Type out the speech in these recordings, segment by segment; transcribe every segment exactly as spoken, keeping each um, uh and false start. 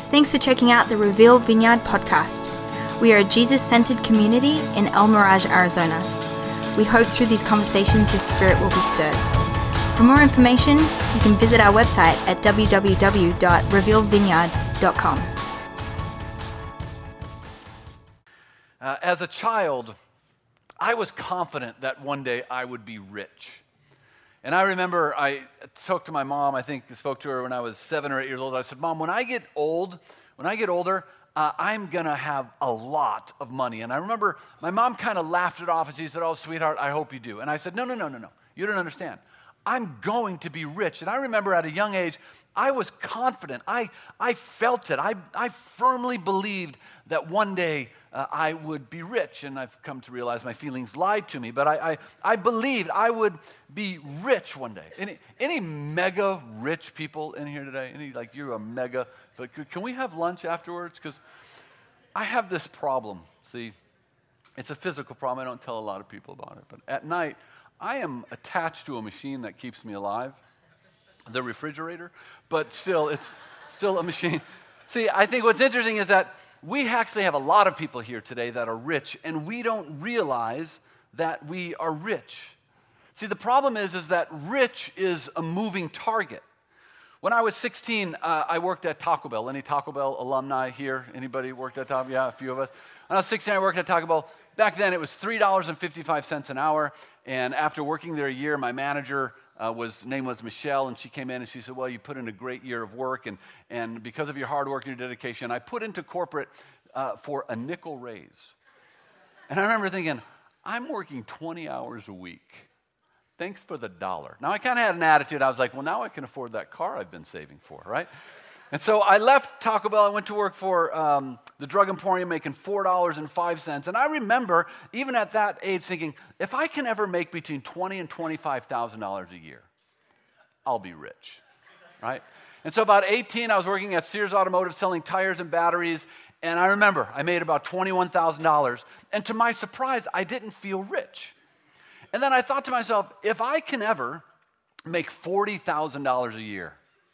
Thanks for checking out the Reveal Vineyard podcast. We are a Jesus-centered community in El Mirage, Arizona. We hope through these conversations your spirit will be stirred. For more information, you can visit our website at w w w dot reveal vineyard dot com. Uh, as a child, I was confident that one day I would be rich. And I remember I spoke to my mom, I think I spoke to her when I was seven or eight years old. I said, Mom, when I get old, when I get older, uh, I'm going to have a lot of money. And I remember my mom kind of laughed it off and she said, oh, sweetheart, I hope you do. And I said, no, no, no, no, no. You don't understand. I'm going to be rich. And I remember at a young age, I was confident. I, I felt it. I, I firmly believed that one day uh, I would be rich. And I've come to realize my feelings lied to me. But I, I, I believed I would be rich one day. Any, any mega rich people in here today? Any, like, you're a mega, but can we have lunch afterwards? Because I have this problem. See, it's a physical problem. I don't tell a lot of people about it. But at night, I am attached to a machine that keeps me alive, the refrigerator, but still, it's still a machine. See, I think what's interesting is that we actually have a lot of people here today that are rich, and we don't realize that we are rich. See, the problem is, is that rich is a moving target. When I was sixteen, uh, I worked at Taco Bell. Any Taco Bell alumni here? Anybody worked at Taco Bell? Yeah, a few of us. When I was sixteen, I worked at Taco Bell. Back then, it was three dollars and fifty-five cents an hour, and after working there a year, my manager uh, was name was Michelle, and she came in and she said, well, you put in a great year of work, and, and because of your hard work and your dedication, I put into corporate uh, for a nickel raise. And I remember thinking, I'm working twenty hours a week. Thanks for the dollar. Now, I kind of had an attitude. I was like, well, now I can afford that car I've been saving for, right? And so I left Taco Bell. I went to work for um, the Drug Emporium, making four dollars and five cents. And I remember, even at that age, thinking, if I can ever make between twenty thousand dollars and twenty-five thousand dollars a year, I'll be rich, right? And so about eighteen, I was working at Sears Automotive selling tires and batteries. And I remember I made about twenty-one thousand dollars. And to my surprise, I didn't feel rich. And then I thought to myself, if I can ever make forty thousand dollars a year,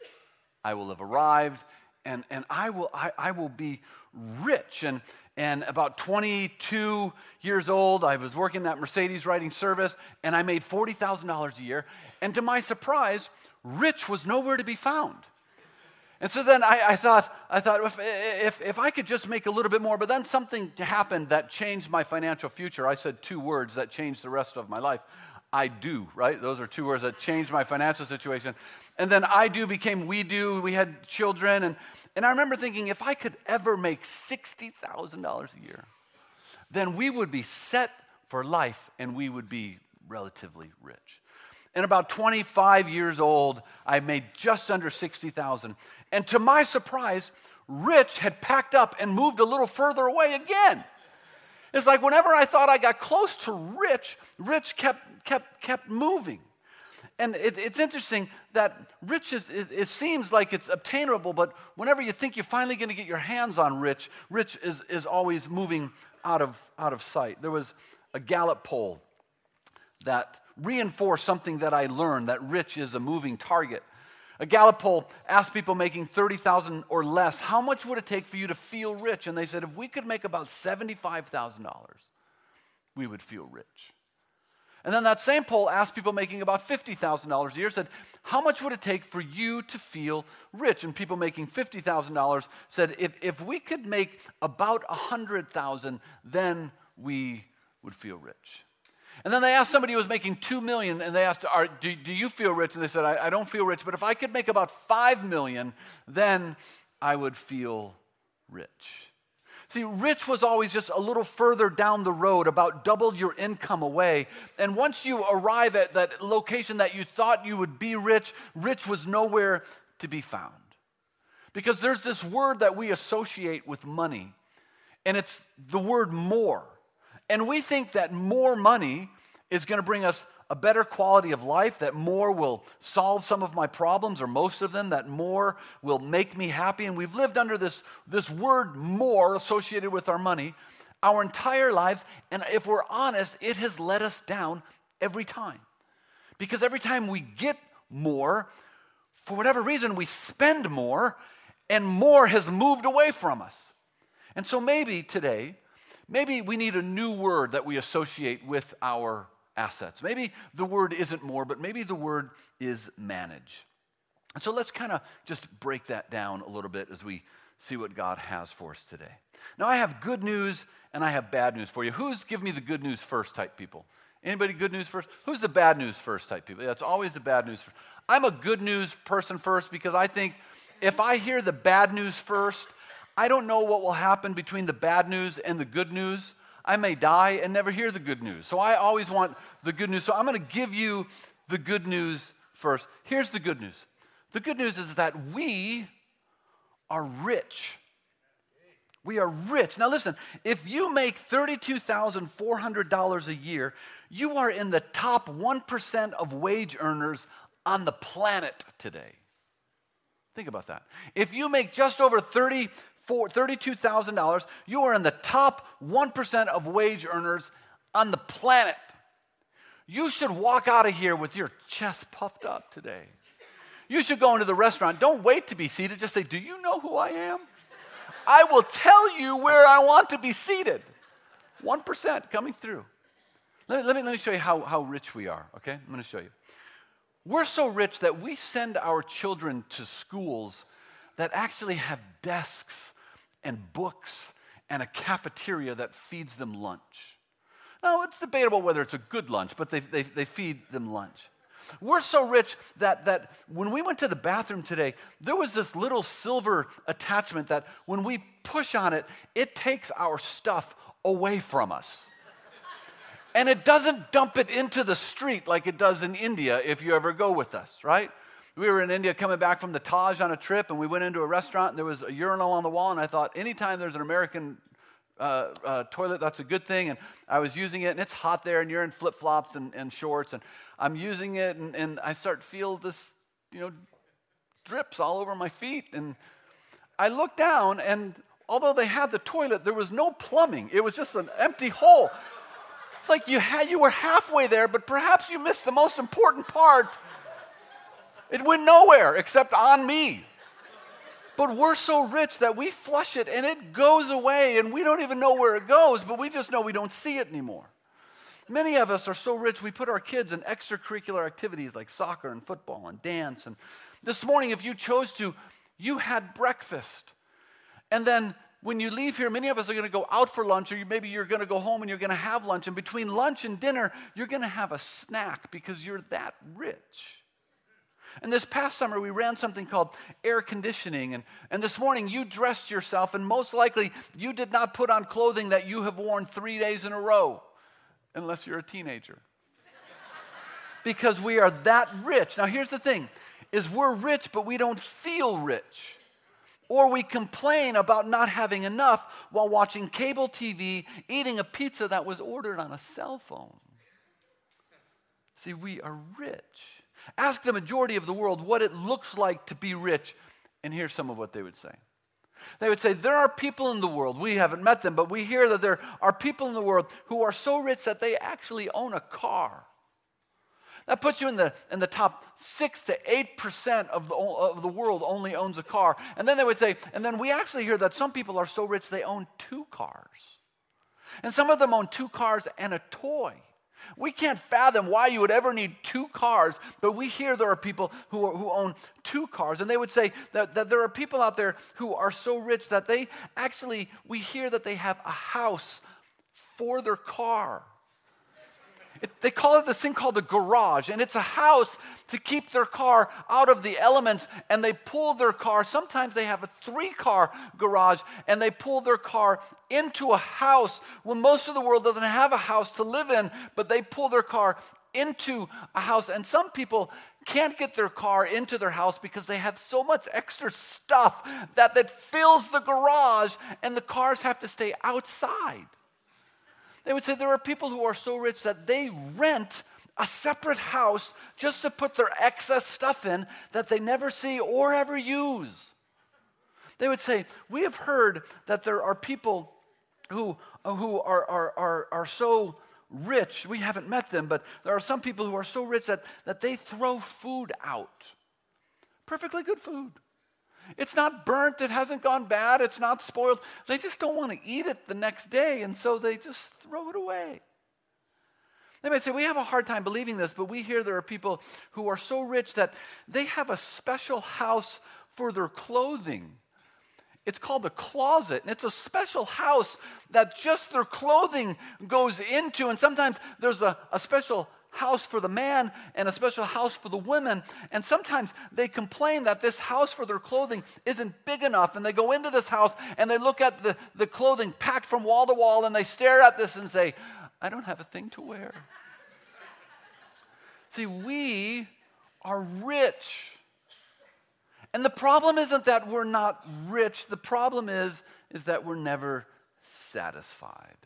I will have arrived, and, and I will I, I will be rich. And, and about twenty-two years old, I was working at Mercedes writing service, and I made forty thousand dollars a year. And to my surprise, rich was nowhere to be found. And so then I, I thought, I thought if, if, if I could just make a little bit more, but then something happened that changed my financial future. I said two words that changed the rest of my life. I do, right? Those are two words that changed my financial situation. And then I do became we do. We had children. And, and I remember thinking, if I could ever make sixty thousand dollars a year, then we would be set for life and we would be relatively rich. And about twenty-five years old, I made just under sixty thousand dollars. And to my surprise, Rich had packed up and moved a little further away again. It's like whenever I thought I got close to Rich, Rich kept kept kept moving. And it, it's interesting that Rich is, it, it seems like it's obtainable, but whenever you think you're finally going to get your hands on Rich, Rich is, is always moving out of, out of sight. There was a Gallup poll that reinforced something that I learned, that Rich is a moving target. A Gallup poll asked people making thirty thousand dollars or less, how much would it take for you to feel rich? And they said, if we could make about seventy-five thousand dollars, we would feel rich. And then that same poll asked people making about fifty thousand dollars a year, said, how much would it take for you to feel rich? And people making fifty thousand dollars said, if, if we could make about one hundred thousand dollars, then we would feel rich. And then they asked somebody who was making two million dollars, and they asked, Are, do, do you feel rich? And they said, I, I don't feel rich, but if I could make about five million dollars, then I would feel rich. See, rich was always just a little further down the road, about double your income away. And once you arrive at that location that you thought you would be rich, rich was nowhere to be found. Because there's this word that we associate with money, and it's the word more. And we think that more money is going to bring us a better quality of life, that more will solve some of my problems, or most of them, that more will make me happy. And we've lived under this, this word more associated with our money our entire lives. And if we're honest, it has let us down every time. Because every time we get more, for whatever reason, we spend more, and more has moved away from us. And so maybe today, maybe we need a new word that we associate with our assets. Maybe the word isn't more, but maybe the word is manage. And so let's kind of just break that down a little bit as we see what God has for us today. Now, I have good news and I have bad news for you. Who's give me the good news first type people? Anybody good news first? Who's the bad news first type people? Yeah, it's always the bad news first. I'm a good news person first because I think if I hear the bad news first, I don't know what will happen between the bad news and the good news. I may die and never hear the good news. So I always want the good news. So I'm going to give you the good news first. Here's the good news. The good news is that we are rich. We are rich. Now listen, if you make thirty-two thousand four hundred dollars a year, you are in the top one percent of wage earners on the planet today. Think about that. If you make just over thirty-two thousand dollars, you are in the top one percent of wage earners on the planet. You should walk out of here with your chest puffed up today. You should go into the restaurant. Don't wait to be seated. Just say, do you know who I am? I will tell you where I want to be seated. one percent coming through. Let me, let me, let me show you how, how rich we are, okay? I'm going to show you. We're so rich that we send our children to schools that actually have desks and books and a cafeteria that feeds them lunch. Now, it's debatable whether it's a good lunch, but they, they, they feed them lunch. We're so rich that, that when we went to the bathroom today, there was this little silver attachment that when we push on it, it takes our stuff away from us. And it doesn't dump it into the street like it does in India if you ever go with us, right? We were in India coming back from the Taj on a trip, and we went into a restaurant, and there was a urinal on the wall, and I thought, anytime there's an American uh, uh, toilet, that's a good thing. And I was using it, and it's hot there, and you're in flip-flops and, and shorts, and I'm using it, and, and I start to feel this, you know, drips all over my feet. And I looked down, and although they had the toilet, there was no plumbing. It was just an empty hole. It's like you had you were halfway there, but perhaps you missed the most important part. It went nowhere except on me. But we're so rich that we flush it, and it goes away, and we don't even know where it goes, but we just know we don't see it anymore. Many of us are so rich, we put our kids in extracurricular activities like soccer and football and dance. And this morning, if you chose to, you had breakfast. And then when you leave here, many of us are going to go out for lunch, or you, maybe you're going to go home and you're going to have lunch. And between lunch and dinner, you're going to have a snack because you're that rich. And this past summer, we ran something called air conditioning. And, and this morning, you dressed yourself, and most likely, you did not put on clothing that you have worn three days in a row. Unless you're a teenager. Because we are that rich. Now here's the thing, is we're rich, but we don't feel rich. Or we complain about not having enough while watching cable T V, eating a pizza that was ordered on a cell phone. See, we are rich. Ask the majority of the world what it looks like to be rich, and here's some of what they would say. They would say, there are people in the world, we haven't met them, but we hear that there are people in the world who are so rich that they actually own a car. That puts you in the in the top six to eight percent of the, of the world only owns a car. And then they would say, and then we actually hear that some people are so rich they own two cars. And some of them own two cars and a toy. We can't fathom why you would ever need two cars, but we hear there are people who, are, who own two cars. And they would say that, that there are people out there who are so rich that they actually, we hear that they have a house for their car. It, they call it this thing called a garage, and it's a house to keep their car out of the elements, and they pull their car. Sometimes they have a three-car garage, and they pull their car into a house when most of the world doesn't have a house to live in, but they pull their car into a house. And some people can't get their car into their house because they have so much extra stuff that, that fills the garage, and the cars have to stay outside. They would say there are people who are so rich that they rent a separate house just to put their excess stuff in that they never see or ever use. They would say, we have heard that there are people who, who are, are, are, are so rich, we haven't met them, but there are some people who are so rich that, that they throw food out. Perfectly good food. It's not burnt, it hasn't gone bad, it's not spoiled. They just don't want to eat it the next day, and so they just throw it away. They might say, we have a hard time believing this, but we hear there are people who are so rich that they have a special house for their clothing. It's called the closet, and it's a special house that just their clothing goes into, and sometimes there's a, a special house for the man and a special house for the women, and sometimes they complain that this house for their clothing isn't big enough, and they go into this house and they look at the, the clothing packed from wall to wall, and they stare at this and say, I don't have a thing to wear. See, we are rich. And the problem isn't that we're not rich. The problem is, is that we're never satisfied.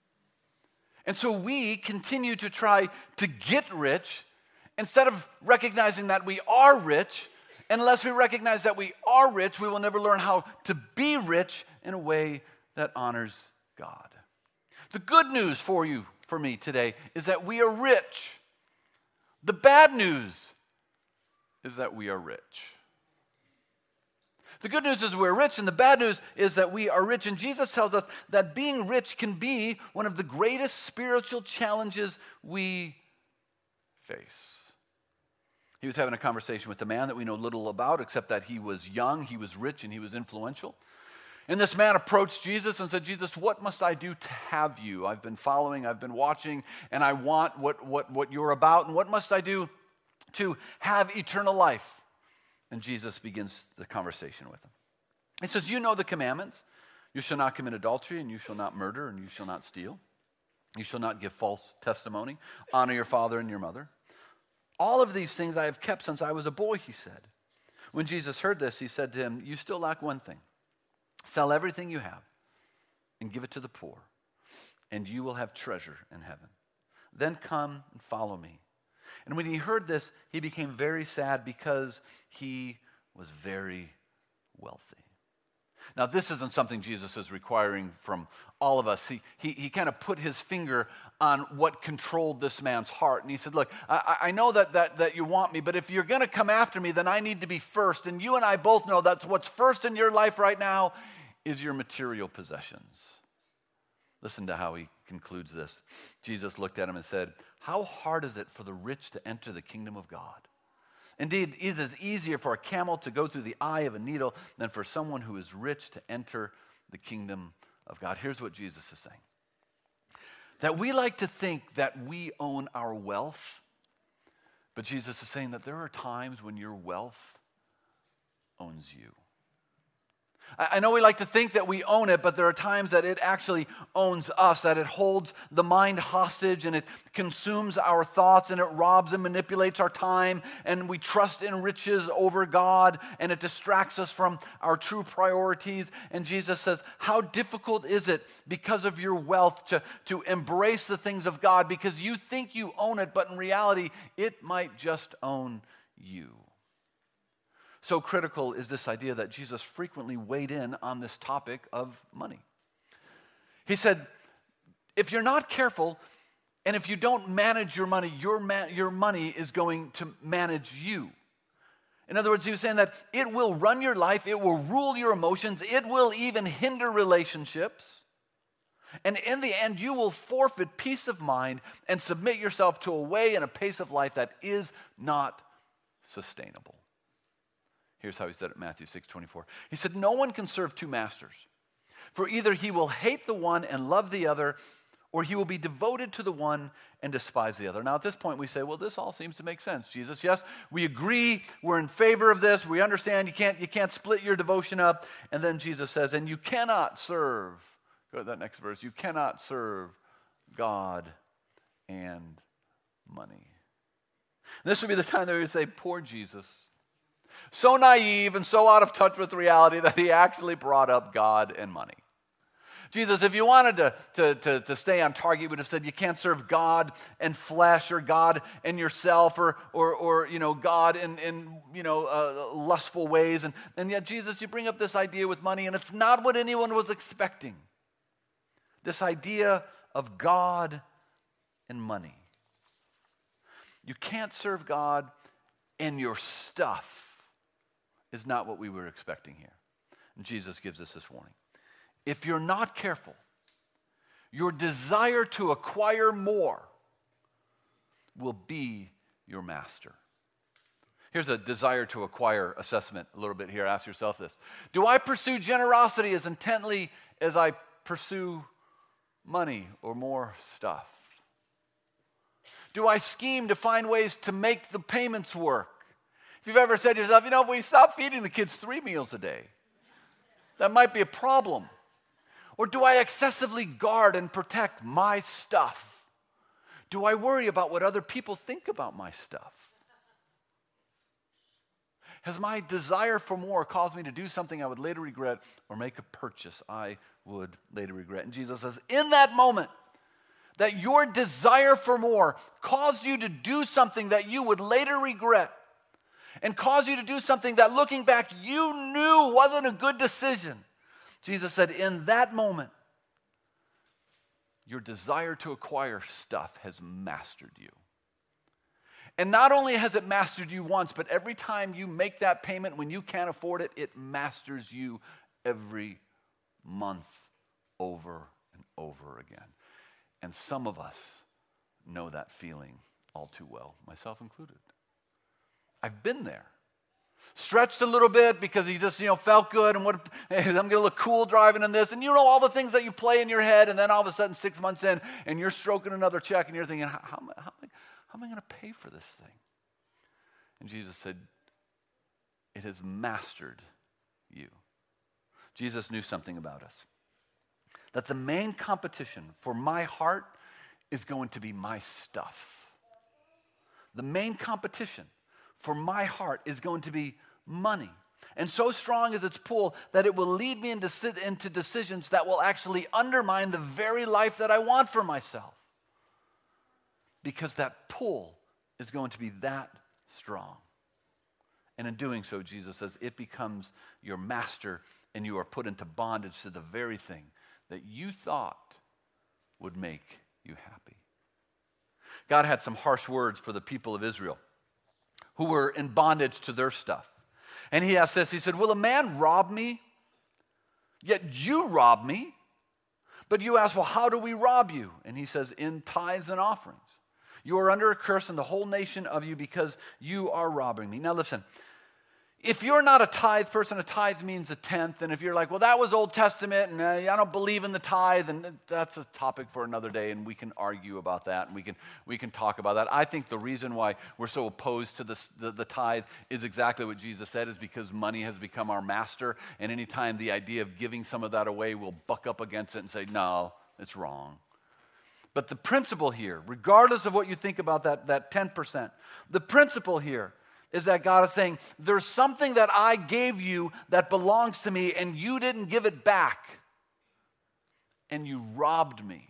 And so we continue to try to get rich instead of recognizing that we are rich. And unless we recognize that we are rich, we will never learn how to be rich in a way that honors God. The good news for you, for me today, is that we are rich. The bad news is that we are rich. The good news is we're rich, and the bad news is that we are rich. And Jesus tells us that being rich can be one of the greatest spiritual challenges we face. He was having a conversation with a man that we know little about, except that he was young, he was rich, and he was influential. And this man approached Jesus and said, Jesus, what must I do to have you? I've been following, I've been watching, and I want what, what, what you're about. And what must I do to have eternal life? And Jesus begins the conversation with him. He says, you know the commandments. You shall not commit adultery, and you shall not murder, and you shall not steal. You shall not give false testimony. Honor your father and your mother. All of these things I have kept since I was a boy, he said. When Jesus heard this, he said to him, you still lack one thing. Sell everything you have and give it to the poor, and you will have treasure in heaven. Then come and follow me. And when he heard this, he became very sad because he was very wealthy. Now, this isn't something Jesus is requiring from all of us. He, he, he kind of put his finger on what controlled this man's heart. And he said, look, I, I know that, that, that you want me, but if you're going to come after me, then I need to be first. And you and I both know that's what's first in your life right now is your material possessions. Listen to how he concludes this. Jesus looked at him and said, how hard is it for the rich to enter the kingdom of God? Indeed, it is easier for a camel to go through the eye of a needle than for someone who is rich to enter the kingdom of God. Here's what Jesus is saying. That we like to think that we own our wealth, but Jesus is saying that there are times when your wealth owns you. I know we like to think that we own it, but there are times that it actually owns us, that it holds the mind hostage and it consumes our thoughts and it robs and manipulates our time, and we trust in riches over God and it distracts us from our true priorities. And Jesus says, how difficult is it because of your wealth to, to embrace the things of God because you think you own it, but in reality, it might just own you. So critical is this idea that Jesus frequently weighed in on this topic of money. He said, if you're not careful and if you don't manage your money, your, man, your money is going to manage you. In other words, he was saying that it will run your life, it will rule your emotions, it will even hinder relationships. And in the end, you will forfeit peace of mind and submit yourself to a way and a pace of life that is not sustainable. Here's how he said it in Matthew six twenty-four. He said, no one can serve two masters, for either he will hate the one and love the other, or he will be devoted to the one and despise the other. Now, at this point, we say, well, this all seems to make sense, Jesus. Yes, we agree. We're in favor of this. We understand you can't, you can't split your devotion up. And then Jesus says, and you cannot serve, go to that next verse, you cannot serve God and money. And this would be the time that we would say, poor Jesus. So naive and so out of touch with reality that he actually brought up God and money. Jesus, if you wanted to, to, to, to stay on target, you would have said you can't serve God and flesh or God and yourself or, or, or you know, God in, in you know, uh, lustful ways. And, and yet, Jesus, you bring up this idea with money, and it's not what anyone was expecting. This idea of God and money. You can't serve God and your stuff is not what we were expecting here. And Jesus gives us this warning. If you're not careful, your desire to acquire more will be your master. Here's a desire to acquire assessment a little bit here. Ask yourself this. Do I pursue generosity as intently as I pursue money or more stuff? Do I scheme to find ways to make the payments work? If you've ever said to yourself, you know, if we stop feeding the kids three meals a day, that might be a problem. Or do I excessively guard and protect my stuff? Do I worry about what other people think about my stuff? Has my desire for more caused me to do something I would later regret or make a purchase I would later regret? And Jesus says, in that moment, that your desire for more caused you to do something that you would later regret and caused you to do something that looking back you knew wasn't a good decision. Jesus said, in that moment, your desire to acquire stuff has mastered you. And not only has it mastered you once, but every time you make that payment when you can't afford it, it masters you every month over and over again. And some of us know that feeling all too well, myself included. I've been there. Stretched a little bit because he just, you know, felt good and what hey, I'm going to look cool driving in this. And you know all the things that you play in your head, and then all of a sudden six months in and you're stroking another check and you're thinking, how, how, how, how am I going to pay for this thing? And Jesus said, it has mastered you. Jesus knew something about us. That the main competition for my heart is going to be my stuff. The main competition for my heart is going to be money. And so strong is its pull that it will lead me into, into decisions that will actually undermine the very life that I want for myself. Because that pull is going to be that strong. And in doing so, Jesus says, it becomes your master and you are put into bondage to the very thing that you thought would make you happy. God had some harsh words for the people of Israel who were in bondage to their stuff. And he asked this, he said, will a man rob me? Yet you rob me. But you ask, well, how do we rob you? And he says, in tithes and offerings. You are under a curse and the whole nation of you because you are robbing me. Now listen, if you're not a tithe person, a tithe means a tenth. And if you're like, well, that was Old Testament and uh, I don't believe in the tithe, and that's a topic for another day, and we can argue about that and we can we can talk about that. I think the reason why we're so opposed to this, the, the tithe is exactly what Jesus said, is because money has become our master. And anytime the idea of giving some of that away, we'll buck up against it and say, no, it's wrong. But the principle here, regardless of what you think about that, that ten percent, the principle here is that God is saying, there's something that I gave you that belongs to me and you didn't give it back. And you robbed me.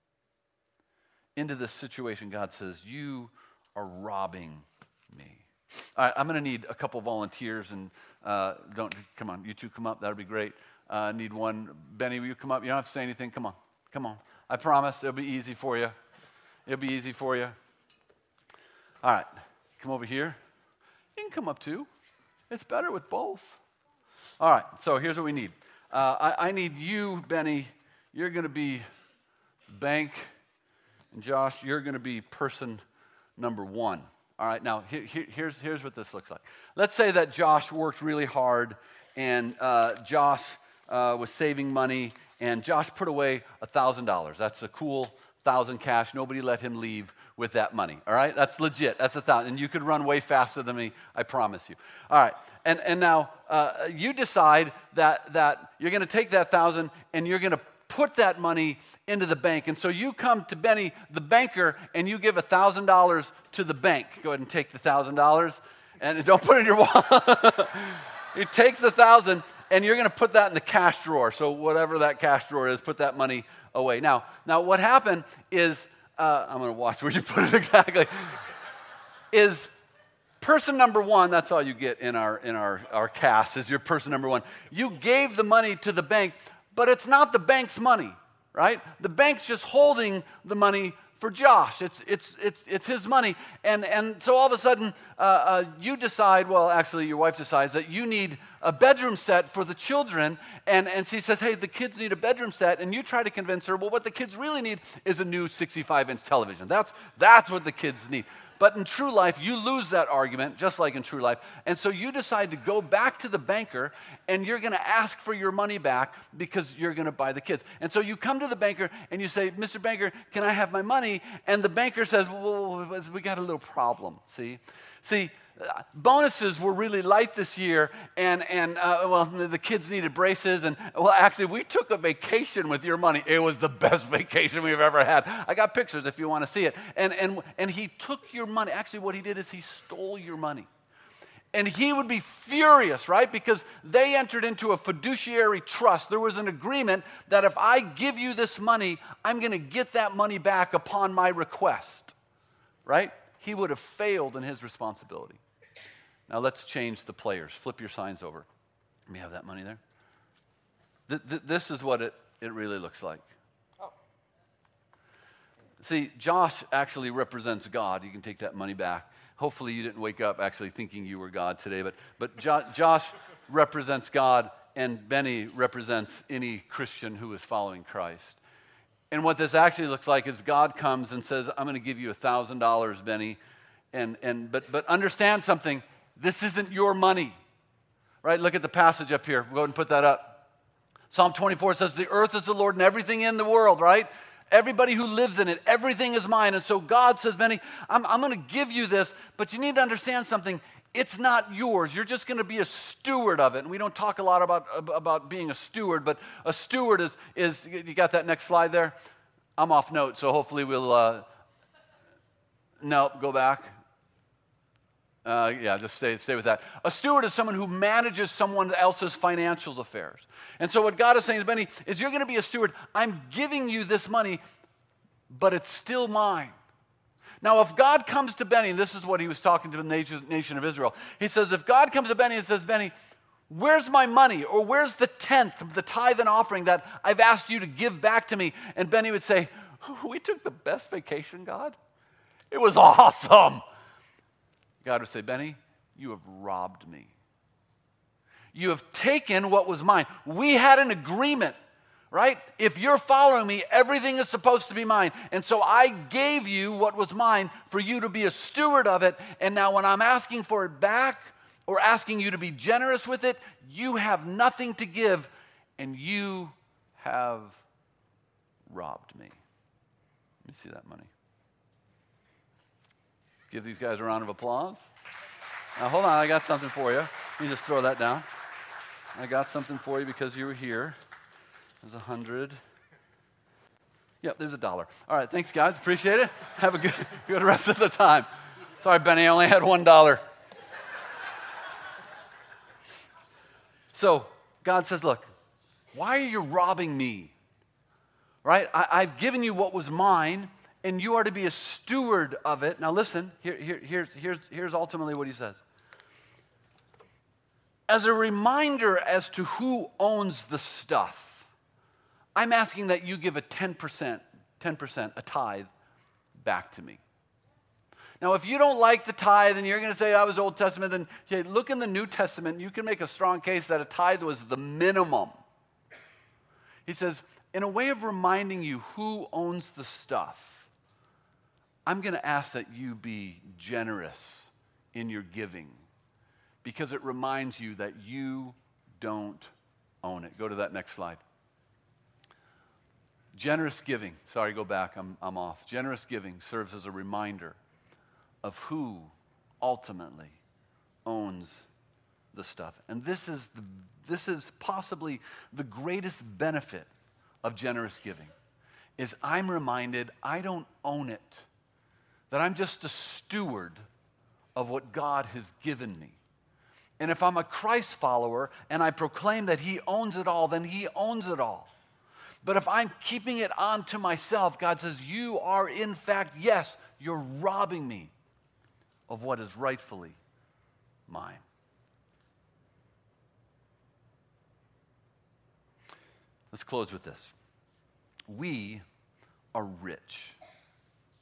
Into this situation, God says, you are robbing me. All right, I'm going to need a couple volunteers, and uh, don't, come on, you two come up, that'll be great. I uh, need one. Benny, will you come up? You don't have to say anything, come on, come on. I promise it'll be easy for you. It'll be easy for you. All right, come over here. You can come up too. It's better with both. All right, so here's what we need. Uh, I, I need you, Benny. You're going to be bank, and Josh, you're going to be person number one. All right, now here, here, here's, here's what this looks like. Let's say that Josh worked really hard, and uh, Josh uh, was saving money, and Josh put away one thousand dollars. That's a cool thousand cash. Nobody let him leave with that money. All right, that's legit. That's a thousand, and you could run way faster than me. I promise you. All right, and and now uh, you decide that that you're going to take that thousand and you're going to put that money into the bank. And so you come to Benny, the banker, and you give a thousand dollars to the bank. Go ahead and take the thousand dollars, and don't put it in your wallet. He takes the thousand, and you're going to put that in the cash drawer. So whatever that cash drawer is, put that money away. Now, now what happened is. Uh, I'm going to watch where you put it exactly, is person number one, that's all you get in our in our, our cast, is your person number one. You gave the money to the bank, but it's not the bank's money, right? The bank's just holding the money for Josh. It's, it's, it's, it's his money. And, and so all of a sudden, uh, uh, you decide, well, actually, your wife decides that you need a bedroom set for the children. And, and she says, hey, the kids need a bedroom set. And you try to convince her, well, what the kids really need is a new sixty-five inch television. That's, that's what the kids need. But in true life, you lose that argument, just like in true life. And so you decide to go back to the banker, and you're going to ask for your money back because you're going to buy the kids. And so you come to the banker, and you say, Mister Banker, can I have my money? And the banker says, well, we got a little problem, see? See, uh, bonuses were really light this year, and, and uh, well, the kids needed braces. And, well, actually, we took a vacation with your money. It was the best vacation we've ever had. I got pictures if you want to see it. And, and, and he took your money. Actually, what he did is he stole your money. And he would be furious, right? Because they entered into a fiduciary trust. There was an agreement that if I give you this money, I'm going to get that money back upon my request, right? He would have failed in his responsibility. Now let's change the players. Flip your signs over. Let me have that money there. Th- th- this is what it, it really looks like. Oh. See, Josh actually represents God. You can take that money back. Hopefully you didn't wake up actually thinking you were God today, but, but jo- Josh represents God, and Benny represents any Christian who is following Christ. And what this actually looks like is God comes and says, I'm going to give you one thousand dollars, Benny. And, and, but, but understand something. This isn't your money, right? Look at the passage up here. Go ahead and put that up. Psalm twenty-four says, the earth is the Lord and everything in the world, right? Everybody who lives in it, everything is mine. And so God says, Benny, I'm, I'm going to give you this, but you need to understand something. It's not yours. You're just going to be a steward of it. And we don't talk a lot about, about being a steward, but a steward is, is, you got that next slide there? I'm off note, so hopefully we'll, uh, no, go back. Uh, yeah, just stay, stay with that. A steward is someone who manages someone else's financial affairs. And so what God is saying to Benny is, you're going to be a steward. I'm giving you this money, but it's still mine. Now, if God comes to Benny, and this is what he was talking to the nation, nation of Israel. He says, if God comes to Benny and says, Benny, where's my money? Or where's the tenth, the tithe and offering that I've asked you to give back to me? And Benny would say, we took the best vacation, God. It was awesome. God would say, Benny, you have robbed me. You have taken what was mine. We had an agreement, right? If you're following me, everything is supposed to be mine. And so I gave you what was mine for you to be a steward of it. And now when I'm asking for it back or asking you to be generous with it, you have nothing to give, and you have robbed me. Let me see that money. Give these guys a round of applause. Now, hold on, I got something for you. Let me just throw that down. I got something for you because you were here. There's a hundred. Yep, there's a dollar. All right, thanks, guys. Appreciate it. Have a good, good rest of the time. Sorry, Benny, I only had one dollar. So, God says, look, why are you robbing me? Right? I, I've given you what was mine, and you are to be a steward of it. Now listen, here, here, here's, here's, here's ultimately what he says. As a reminder as to who owns the stuff, I'm asking that you give a ten percent, ten percent, a tithe, back to me. Now, if you don't like the tithe and you're going to say, I was Old Testament, then okay, look in the New Testament. You can make a strong case that a tithe was the minimum. He says, in a way of reminding you who owns the stuff, I'm going to ask that you be generous in your giving because it reminds you that you don't own it. Go to that next slide. Generous giving, sorry, go back, I'm, I'm off. Generous giving serves as a reminder of who ultimately owns the stuff. And this is, the, this is possibly the greatest benefit of generous giving, is I'm reminded I don't own it. That I'm just a steward of what God has given me. And if I'm a Christ follower and I proclaim that he owns it all, then he owns it all. But if I'm keeping it on to myself, God says, you are in fact, yes, you're robbing me of what is rightfully mine. Let's close with this. We are rich.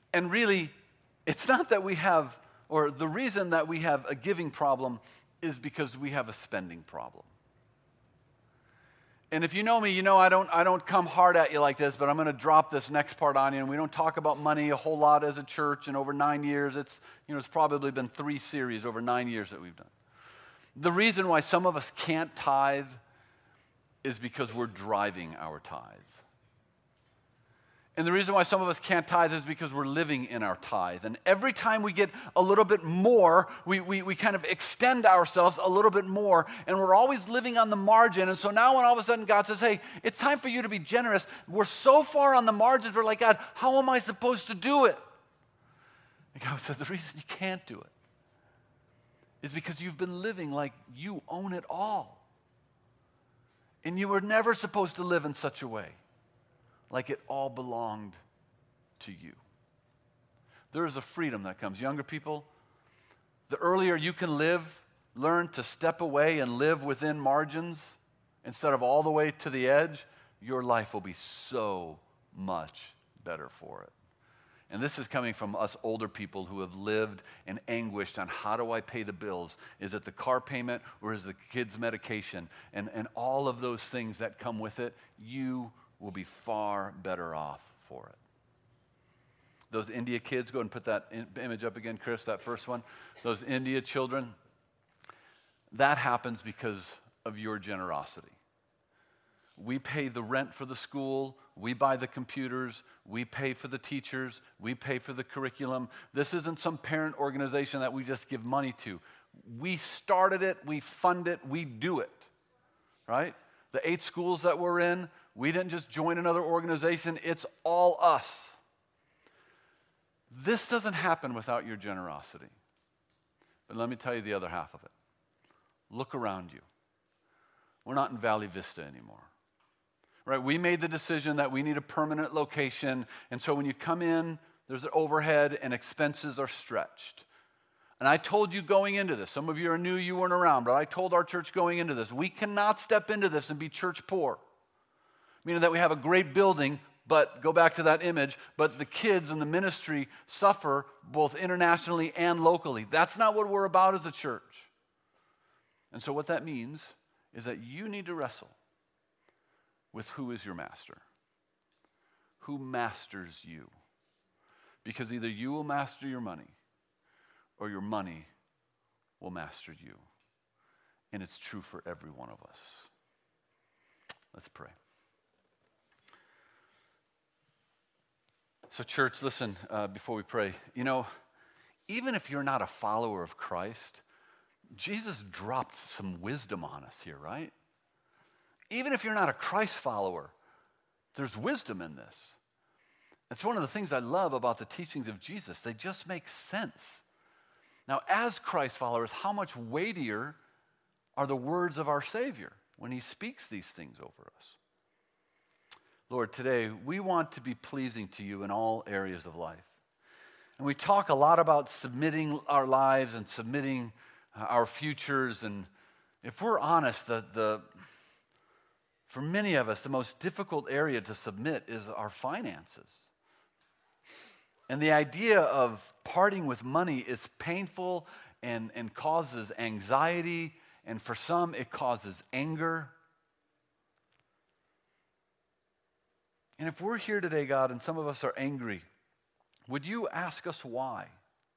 And really, it's not that we have, or the reason that we have a giving problem is because we have a spending problem. And if you know me, you know I don't I don't come hard at you like this, but I'm going to drop this next part on you. And we don't talk about money a whole lot as a church. And over nine years, it's you know it's probably been three series over nine years that we've done. The reason why some of us can't tithe is because we're driving our tithe. And the reason why some of us can't tithe is because we're living in our tithe. And every time we get a little bit more, we, we, we kind of extend ourselves a little bit more, and we're always living on the margin. And so now when all of a sudden God says, hey, it's time for you to be generous, we're so far on the margins, we're like, God, how am I supposed to do it? And God says, the reason you can't do it is because you've been living like you own it all. And you were never supposed to live in such a way, like it all belonged to you. There is a freedom that comes. Younger people, the earlier you can live, learn to step away and live within margins instead of all the way to the edge, your life will be so much better for it. And this is coming from us older people who have lived and anguished on how do I pay the bills? Is it the car payment or is it the kids' medication? And, and all of those things that come with it, you will be far better off for it. Those India kids, go ahead and put that in, image up again, Chris, that first one. Those India children, that happens because of your generosity. We pay the rent for the school, we buy the computers, we pay for the teachers, we pay for the curriculum. This isn't some parent organization that we just give money to. We started it, we fund it, we do it, right? The eight schools that we're in, we didn't just join another organization, it's all us. This doesn't happen without your generosity. But let me tell you the other half of it. Look around you. We're not in Valley Vista anymore. Right? We made the decision that we need a permanent location, and so when you come in, there's an overhead and expenses are stretched. And I told you going into this, some of you are new, you weren't around, but I told our church going into this, we cannot step into this and be church poor. Meaning that we have a great building, but go back to that image, but the kids and the ministry suffer both internationally and locally. That's not what we're about as a church. And so what that means is that you need to wrestle with who is your master. Who masters you? Because either you will master your money or your money will master you. And it's true for every one of us. Let's pray. So church, listen, uh, before we pray, you know, even if you're not a follower of Christ, Jesus dropped some wisdom on us here, right? Even if you're not a Christ follower, there's wisdom in this. It's one of the things I love about the teachings of Jesus. They just make sense. Now, as Christ followers, how much weightier are the words of our Savior when he speaks these things over us? Lord, today we want to be pleasing to you in all areas of life. And we talk a lot about submitting our lives and submitting uh, our futures. And if we're honest, the, the for many of us, the most difficult area to submit is our finances. And the idea of parting with money is painful and, and causes anxiety, and for some it causes anger. And if we're here today, God, and some of us are angry, would you ask us why?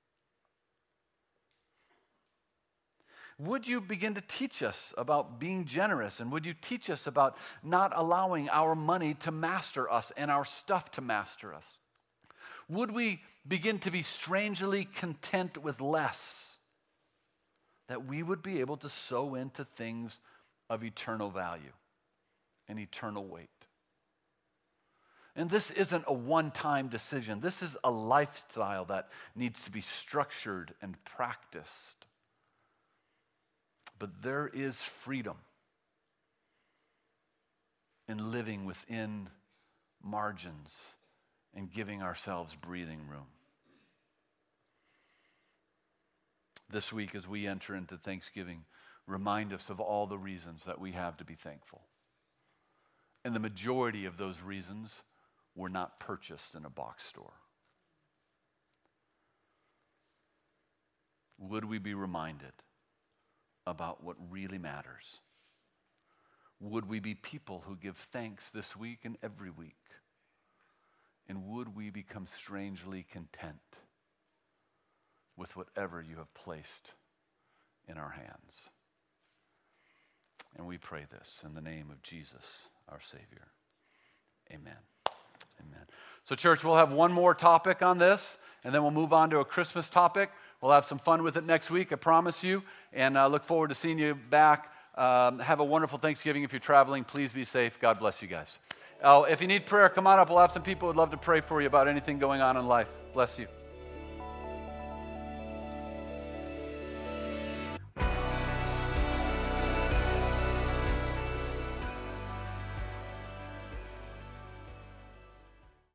Would you begin to teach us about being generous? And would you teach us about not allowing our money to master us and our stuff to master us? Would we begin to be strangely content with less? That we would be able to sow into things of eternal value and eternal weight. And this isn't a one-time decision. This is a lifestyle that needs to be structured and practiced. But there is freedom in living within margins and giving ourselves breathing room. This week, as we enter into Thanksgiving, remind us of all the reasons that we have to be thankful. And the majority of those reasons were not purchased in a box store. would we be reminded about what really matters? Would we be people who give thanks this week and every week? And would we become strangely content with whatever you have placed in our hands? And we pray this in the name of Jesus, our Savior. Amen. Amen. So church, we'll have one more topic on this, and then we'll move on to a Christmas topic. We'll have some fun with it next week, I promise you, and I uh, look forward to seeing you back. Um, have a wonderful Thanksgiving. If you're traveling, please be safe. God bless you guys. Oh, if you need prayer, come on up. We'll have some people who would love to pray for you about anything going on in life. Bless you.